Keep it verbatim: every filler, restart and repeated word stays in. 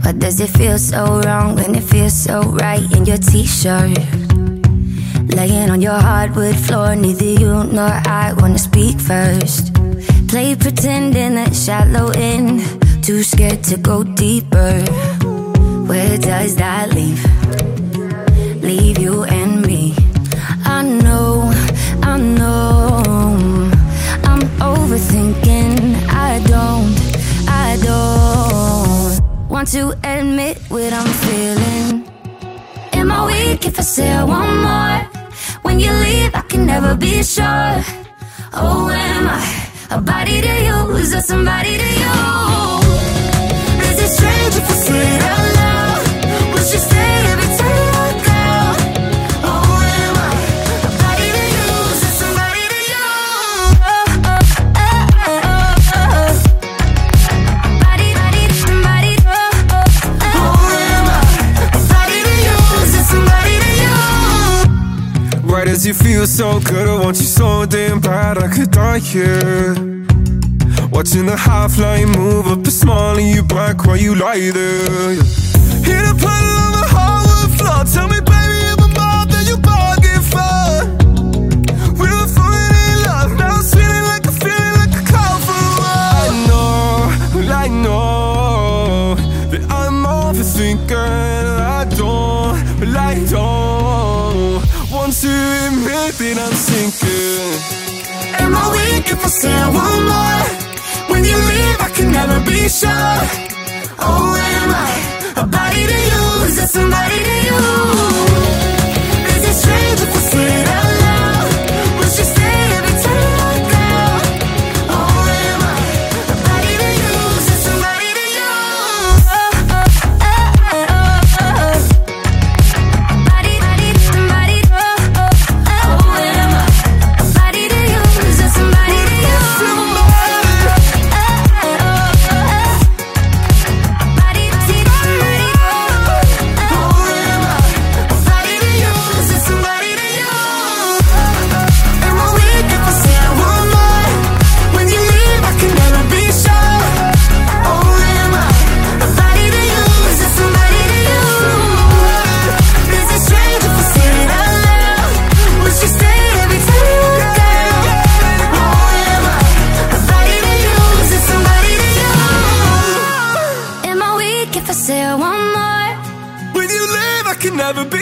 Why does it feel so wrong when it feels so right in your t-shirt? Laying on your hardwood floor, neither you nor I wanna speak first. Play pretending that shallow end, too scared to go deeper. Where does that leave? Leave you and me. I know, I know I'm overthinking. I don't, I don't want to admit what I'm feeling. Am I weak if I say I want more? When you leave, I can never be sure. Oh, am I a body to you? Is there somebody to you? Is it strange if I say it out loud? Would you stay every time I go? Oh, am I a body to you? Is there somebody to you? Oh, oh, oh, oh, oh. Body, body, somebody. Oh, oh, oh. Oh, am I a body to you? Is there somebody to you? Why does it feel so good? I want you so damn bad I could die here. Watching the half-line move up the small of your back while you lie there. Hit a puddle on the hardwood floor. Tell me, baby, if I'm more than you bargained for. We were falling in love, now it's feeling like a feeling like a call for a war. I know, well I know that I'm overthinking. I don't, well I don't want to admit that I'm sinking. Am I weak if I say I want more? When you leave, I can never be sure. Oh, am I a body to you? Is there somebody to you? Is it strange if I say it out loud? Would you stay every time I go? Oh, am I a body to you? Is there somebody to you? Oh, oh, oh, oh, oh. Body, body, somebody. Oh, oh, oh. Oh, am I a body to you? Is there somebody to you? If I say I want more, when you leave, I can never be